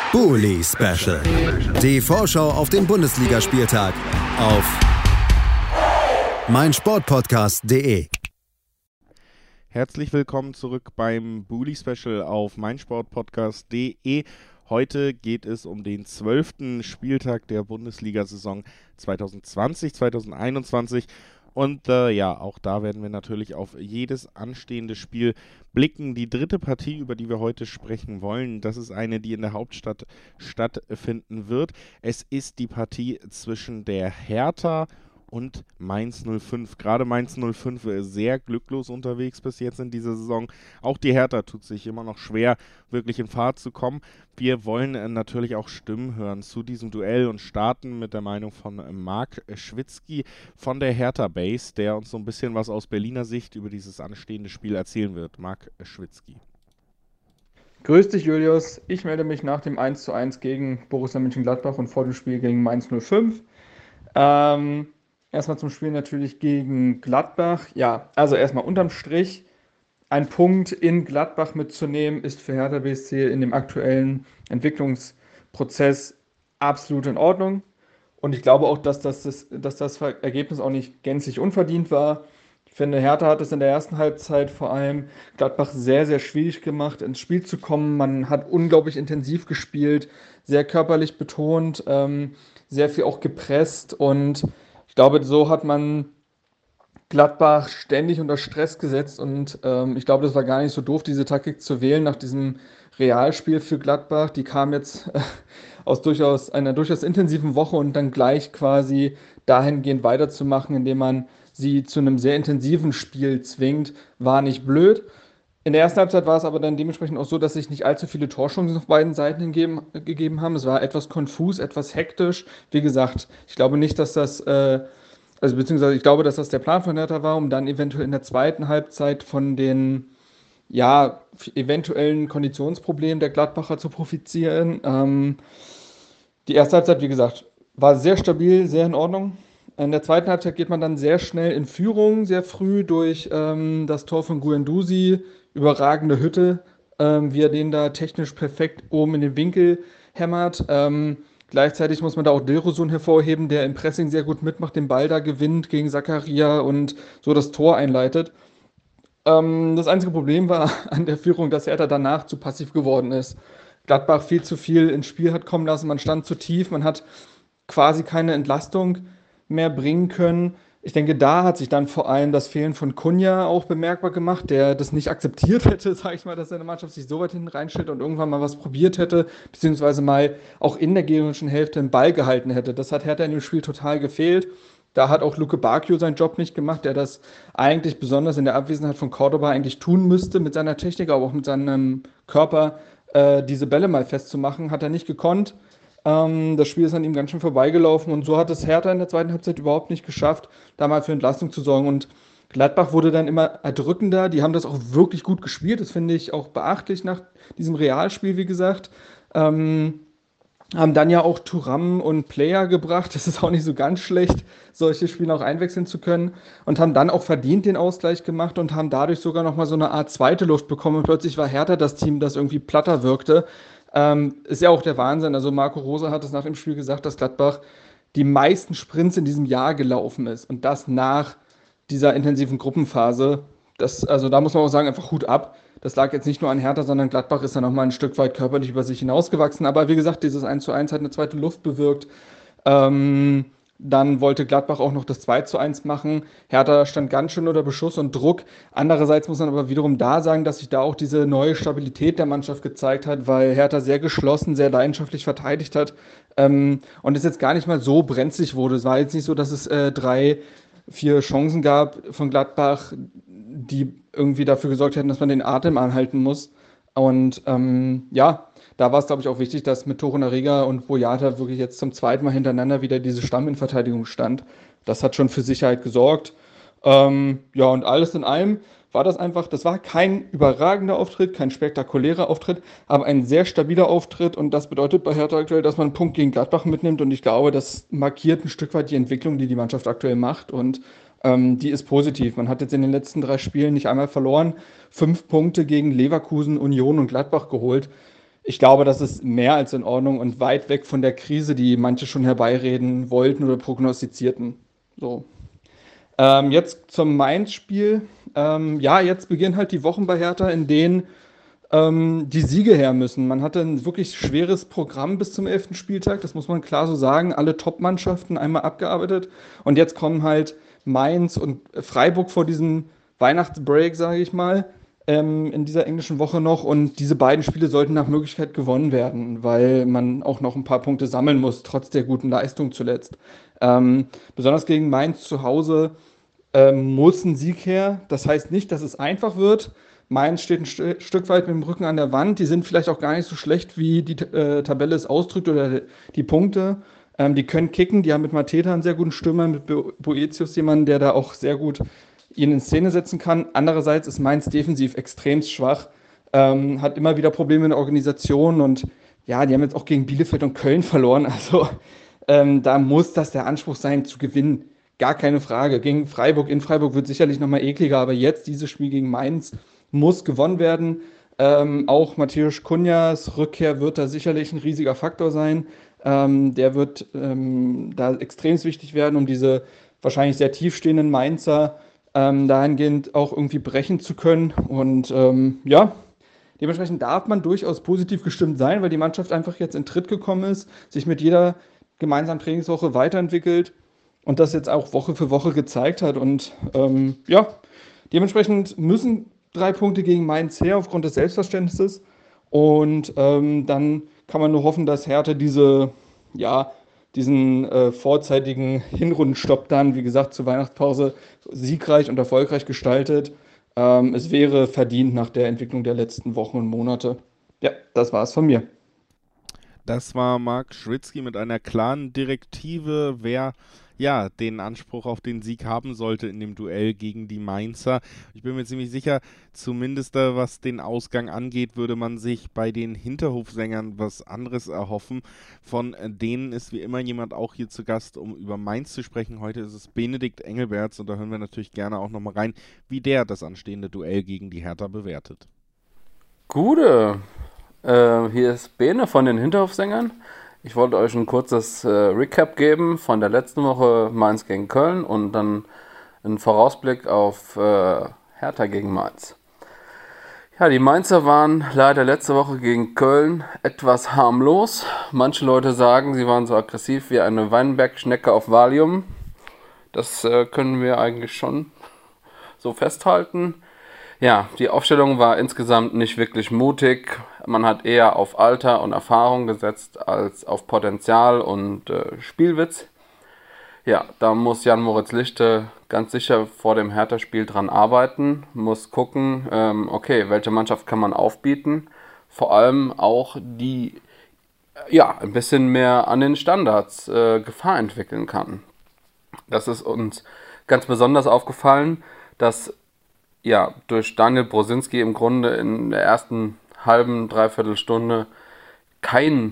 Bully Special. Die Vorschau auf den Bundesligaspieltag auf meinsportpodcast.de. Herzlich willkommen zurück beim Bully Special auf meinsportpodcast.de. Heute geht es um den 12. Spieltag der Bundesliga-Saison 2020/2021. Und auch da werden wir natürlich auf jedes anstehende Spiel blicken. Die dritte Partie, über die wir heute sprechen wollen, das ist eine, die in der Hauptstadt stattfinden wird. Es ist die Partie zwischen der Hertha und Mainz 05. Gerade Mainz 05 ist sehr glücklos unterwegs bis jetzt in dieser Saison. Auch die Hertha tut sich immer noch schwer, wirklich in Fahrt zu kommen. Wir wollen natürlich auch Stimmen hören zu diesem Duell und starten mit der Meinung von Marc Schwitzky von der Hertha Base, der uns so ein bisschen was aus Berliner Sicht über dieses anstehende Spiel erzählen wird. Marc Schwitzky. Grüß dich, Julius. Ich melde mich nach dem 1:1 gegen Borussia Mönchengladbach und vor dem Spiel gegen Mainz 05. Erstmal zum Spiel natürlich gegen Gladbach. Ja, also erstmal unterm Strich, ein Punkt in Gladbach mitzunehmen, ist für Hertha BSC in dem aktuellen Entwicklungsprozess absolut in Ordnung. Und ich glaube auch, dass das Ergebnis auch nicht gänzlich unverdient war. Ich finde, Hertha hat es in der ersten Halbzeit vor allem Gladbach sehr, sehr schwierig gemacht, ins Spiel zu kommen. Man hat unglaublich intensiv gespielt, sehr körperlich betont, sehr viel auch gepresst, und ich glaube, so hat man Gladbach ständig unter Stress gesetzt, und ich glaube, das war gar nicht so doof, diese Taktik zu wählen nach diesem Realspiel für Gladbach. Die kam jetzt aus einer durchaus intensiven Woche, und dann gleich quasi dahingehend weiterzumachen, indem man sie zu einem sehr intensiven Spiel zwingt, war nicht blöd. In der ersten Halbzeit war es aber dann dementsprechend auch so, dass sich nicht allzu viele Torchancen auf beiden Seiten gegeben haben. Es war etwas konfus, etwas hektisch. Wie gesagt, ich glaube nicht, dass das, beziehungsweise ich glaube, dass das der Plan von Hertha war, um dann eventuell in der zweiten Halbzeit von den, eventuellen Konditionsproblemen der Gladbacher zu profitieren. Die erste Halbzeit, wie gesagt, war sehr stabil, sehr in Ordnung. In der zweiten Halbzeit geht man dann sehr schnell in Führung, sehr früh durch das Tor von Guendouzi. Überragende Hütte, wie er den da technisch perfekt oben in den Winkel hämmert. Gleichzeitig muss man da auch Dilrosun hervorheben, der im Pressing sehr gut mitmacht, den Ball da gewinnt gegen Zakaria und so das Tor einleitet. Das einzige Problem war an der Führung, dass Hertha danach zu passiv geworden ist. Gladbach viel zu viel ins Spiel hat kommen lassen, man stand zu tief, man hat quasi keine Entlastung mehr bringen können. Ich denke, da hat sich dann vor allem das Fehlen von Cunha auch bemerkbar gemacht, der das nicht akzeptiert hätte, sage ich mal, dass seine Mannschaft sich so weit hinten reinstellt und irgendwann mal was probiert hätte, beziehungsweise mal auch in der gegnerischen Hälfte den Ball gehalten hätte. Das hat Hertha in dem Spiel total gefehlt. Da hat auch Luke Bacchio seinen Job nicht gemacht, der das eigentlich besonders in der Abwesenheit von Cordoba eigentlich tun müsste, mit seiner Technik, aber auch mit seinem Körper, diese Bälle mal festzumachen, hat er nicht gekonnt. Das Spiel ist an ihm ganz schön vorbeigelaufen, und so hat es Hertha in der zweiten Halbzeit überhaupt nicht geschafft, da mal für Entlastung zu sorgen. Und Gladbach wurde dann immer erdrückender. Die haben das auch wirklich gut gespielt. Das finde ich auch beachtlich nach diesem Realspiel, wie gesagt. Haben dann ja auch Thuram und Player gebracht. Das ist auch nicht so ganz schlecht, solche Spiele auch einwechseln zu können. Und haben dann auch verdient den Ausgleich gemacht und haben dadurch sogar nochmal so eine Art zweite Luft bekommen. Und plötzlich war Hertha das Team, das irgendwie platter wirkte. Ist ja auch der Wahnsinn. Also Marco Rose hat es nach dem Spiel gesagt, dass Gladbach die meisten Sprints in diesem Jahr gelaufen ist. Und das nach dieser intensiven Gruppenphase. Also da muss man auch sagen, einfach Hut ab. Das lag jetzt nicht nur an Hertha, sondern Gladbach ist dann nochmal ein Stück weit körperlich über sich hinausgewachsen. Aber wie gesagt, dieses 1:1 hat eine zweite Luft bewirkt. Dann wollte Gladbach auch noch das 2:1 machen. Hertha stand ganz schön unter Beschuss und Druck. Andererseits muss man aber wiederum da sagen, dass sich da auch diese neue Stabilität der Mannschaft gezeigt hat, weil Hertha sehr geschlossen, sehr leidenschaftlich verteidigt hat, und es jetzt gar nicht mal so brenzlig wurde. Es war jetzt nicht so, dass es 3-4 Chancen gab von Gladbach, die irgendwie dafür gesorgt hätten, dass man den Atem anhalten muss. Und da war es, glaube ich, auch wichtig, dass mit Torunarigha und Boyata wirklich jetzt zum zweiten Mal hintereinander wieder diese Stamminverteidigung stand. Das hat schon für Sicherheit gesorgt. Und alles in allem war das war kein überragender Auftritt, kein spektakulärer Auftritt, aber ein sehr stabiler Auftritt, und das bedeutet bei Hertha aktuell, dass man einen Punkt gegen Gladbach mitnimmt, und ich glaube, das markiert ein Stück weit die Entwicklung, die die Mannschaft aktuell macht, und die ist positiv. Man hat jetzt in den letzten 3 Spielen nicht einmal verloren, 5 Punkte gegen Leverkusen, Union und Gladbach geholt. ich glaube, das ist mehr als in Ordnung und weit weg von der Krise, die manche schon herbeireden wollten oder prognostizierten. So. Jetzt zum Mainz-Spiel. Ja, jetzt beginnen halt die Wochen bei Hertha, in denen die Siege her müssen. Man hatte ein wirklich schweres Programm bis zum 11. Spieltag, das muss man klar so sagen. Alle Top-Mannschaften einmal abgearbeitet. Und jetzt kommen halt Mainz und Freiburg vor diesem Weihnachtsbreak, sage ich mal, in dieser englischen Woche noch. Und diese beiden Spiele sollten nach Möglichkeit gewonnen werden, weil man auch noch ein paar Punkte sammeln muss, trotz der guten Leistung zuletzt. Besonders gegen Mainz zu Hause muss ein Sieg her. Das heißt nicht, dass es einfach wird. Mainz steht ein Stück weit mit dem Rücken an der Wand. Die sind vielleicht auch gar nicht so schlecht, wie die Tabelle es ausdrückt oder die Punkte. Die können kicken. Die haben mit Mateta einen sehr guten Stürmer, mit Boetius jemanden, der da auch sehr gut ihn in Szene setzen kann. Andererseits ist Mainz defensiv extrem schwach, hat immer wieder Probleme in der Organisation und ja, die haben jetzt auch gegen Bielefeld und Köln verloren. Also da muss das der Anspruch sein, zu gewinnen. Gar keine Frage. Gegen Freiburg, in Freiburg wird sicherlich nochmal ekliger, aber jetzt dieses Spiel gegen Mainz muss gewonnen werden. Auch Matthäus Cunhas Rückkehr wird da sicherlich ein riesiger Faktor sein. Der wird da extrem wichtig werden, um diese wahrscheinlich sehr tiefstehenden Mainzer dahingehend auch irgendwie brechen zu können. Und ja, dementsprechend darf man durchaus positiv gestimmt sein, weil die Mannschaft einfach jetzt in Tritt gekommen ist, sich mit jeder gemeinsamen Trainingswoche weiterentwickelt und das jetzt auch Woche für Woche gezeigt hat. Und ja, dementsprechend müssen 3 Punkte gegen Mainz her aufgrund des Selbstverständnisses. Und dann kann man nur hoffen, dass Hertha diesen vorzeitigen Hinrundenstopp dann, wie gesagt, zur Weihnachtspause siegreich und erfolgreich gestaltet. Es wäre verdient nach der Entwicklung der letzten Wochen und Monate. Ja, das war es von mir. Das war Marc Schwitzky mit einer klaren Direktive, wer ja den Anspruch auf den Sieg haben sollte in dem Duell gegen die Mainzer. Ich bin mir ziemlich sicher, zumindest was den Ausgang angeht, würde man sich bei den Hinterhofsängern was anderes erhoffen. Von denen ist wie immer jemand auch hier zu Gast, um über Mainz zu sprechen. Heute ist es Benedikt Engelberts und da hören wir natürlich gerne auch nochmal rein, wie der das anstehende Duell gegen die Hertha bewertet. Gute, hier ist Bene von den Hinterhofsängern. Ich wollte euch ein kurzes Recap geben von der letzten Woche Mainz gegen Köln und dann einen Vorausblick auf Hertha gegen Mainz. Ja, die Mainzer waren leider letzte Woche gegen Köln etwas harmlos. Manche Leute sagen, sie waren so aggressiv wie eine Weinbergschnecke auf Valium. Das können wir eigentlich schon so festhalten. Ja, die Aufstellung war insgesamt nicht wirklich mutig. Man hat eher auf Alter und Erfahrung gesetzt als auf Potenzial und Spielwitz. Ja, da muss Jan-Moritz Lichte ganz sicher vor dem Hertha-Spiel dran arbeiten, muss gucken, okay, welche Mannschaft kann man aufbieten. Vor allem auch die, ja, ein bisschen mehr an den Standards Gefahr entwickeln kann. Das ist uns ganz besonders aufgefallen, dass ja, durch Daniel Brosinski im Grunde in der ersten halben, dreiviertel Stunde kein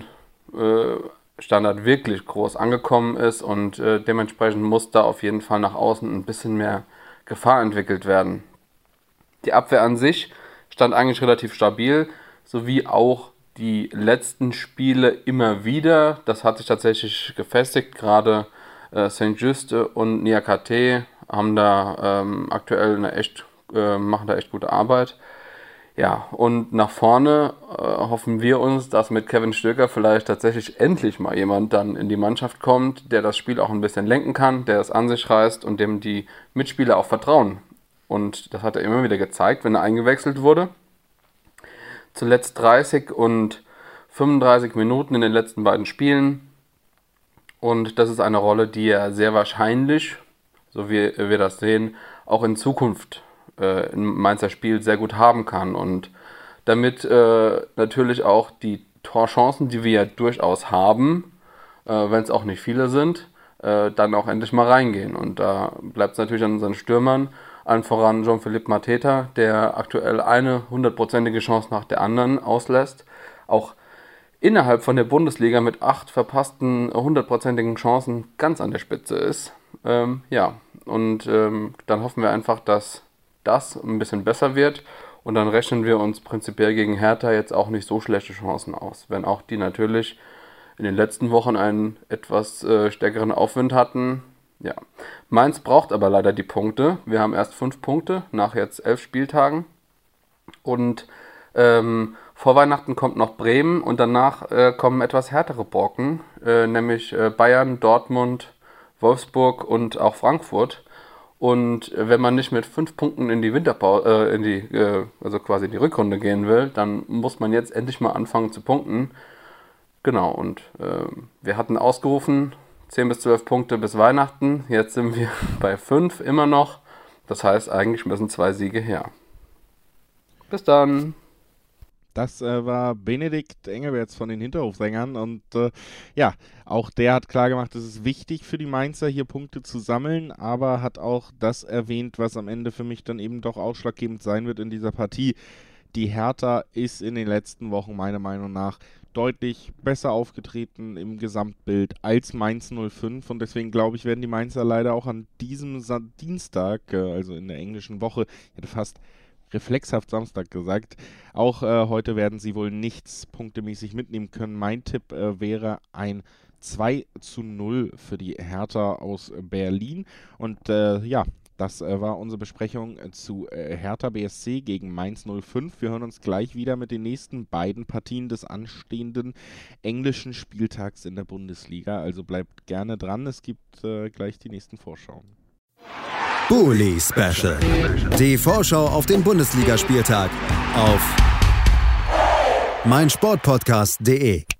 Standard wirklich groß angekommen ist und dementsprechend muss da auf jeden Fall nach außen ein bisschen mehr Gefahr entwickelt werden. Die Abwehr an sich stand eigentlich relativ stabil, sowie auch die letzten Spiele immer wieder. Das hat sich tatsächlich gefestigt, gerade Saint-Just und Niakate haben da aktuell machen da echt gute Arbeit. Ja, und nach vorne hoffen wir uns, dass mit Kevin Stöger vielleicht tatsächlich endlich mal jemand dann in die Mannschaft kommt, der das Spiel auch ein bisschen lenken kann, der es an sich reißt und dem die Mitspieler auch vertrauen. Und das hat er immer wieder gezeigt, wenn er eingewechselt wurde. Zuletzt 30 und 35 Minuten in den letzten beiden Spielen. Und das ist eine Rolle, die er sehr wahrscheinlich, so wie wir das sehen, auch in Zukunft im Mainzer Spiel sehr gut haben kann und damit natürlich auch die Torchancen, die wir ja durchaus haben, wenn es auch nicht viele sind, dann auch endlich mal reingehen. Und da bleibt es natürlich an unseren Stürmern, allen voran Jean-Philippe Mateta, der aktuell eine 100%ige Chance nach der anderen auslässt, auch innerhalb von der Bundesliga mit 8 verpassten 100%igen Chancen ganz an der Spitze ist. Ja, und dann hoffen wir einfach, dass das ein bisschen besser wird Und dann rechnen wir uns prinzipiell gegen Hertha jetzt auch nicht so schlechte Chancen aus. Wenn auch die natürlich in den letzten Wochen einen etwas stärkeren Aufwind hatten. Ja. Mainz braucht aber leider die Punkte. Wir haben erst 5 Punkte nach jetzt 11 Spieltagen. Und vor Weihnachten kommt noch Bremen und danach kommen etwas härtere Brocken, nämlich Bayern, Dortmund, Wolfsburg und auch Frankfurt. Und wenn man nicht mit 5 Punkten in die Winterpause, also quasi in die Rückrunde gehen will, dann muss man jetzt endlich mal anfangen zu punkten. Genau, und wir hatten ausgerufen 10 bis 12 Punkte bis Weihnachten. Jetzt sind wir bei 5 immer noch. Das heißt, eigentlich müssen 2 Siege her. Bis dann. Das war Benedikt Engelberts von den Hinterhofsängern und ja, auch der hat klargemacht, es ist wichtig für die Mainzer hier Punkte zu sammeln, aber hat auch das erwähnt, was am Ende für mich dann eben doch ausschlaggebend sein wird in dieser Partie. Die Hertha ist in den letzten Wochen meiner Meinung nach deutlich besser aufgetreten im Gesamtbild als Mainz 05 und deswegen glaube ich, werden die Mainzer leider auch an diesem Dienstag, also in der englischen Woche, ich hätte fast reflexhaft Samstag gesagt. Auch heute werden sie wohl nichts punktemäßig mitnehmen können. Mein Tipp wäre ein 2:0 für die Hertha aus Berlin. Und ja, das war unsere Besprechung zu Hertha BSC gegen Mainz 05. Wir hören uns gleich wieder mit den nächsten beiden Partien des anstehenden englischen Spieltags in der Bundesliga. Also bleibt gerne dran. Es gibt gleich die nächsten Vorschauen. Bully Special. Die Vorschau auf den Bundesligaspieltag auf meinsportpodcast.de.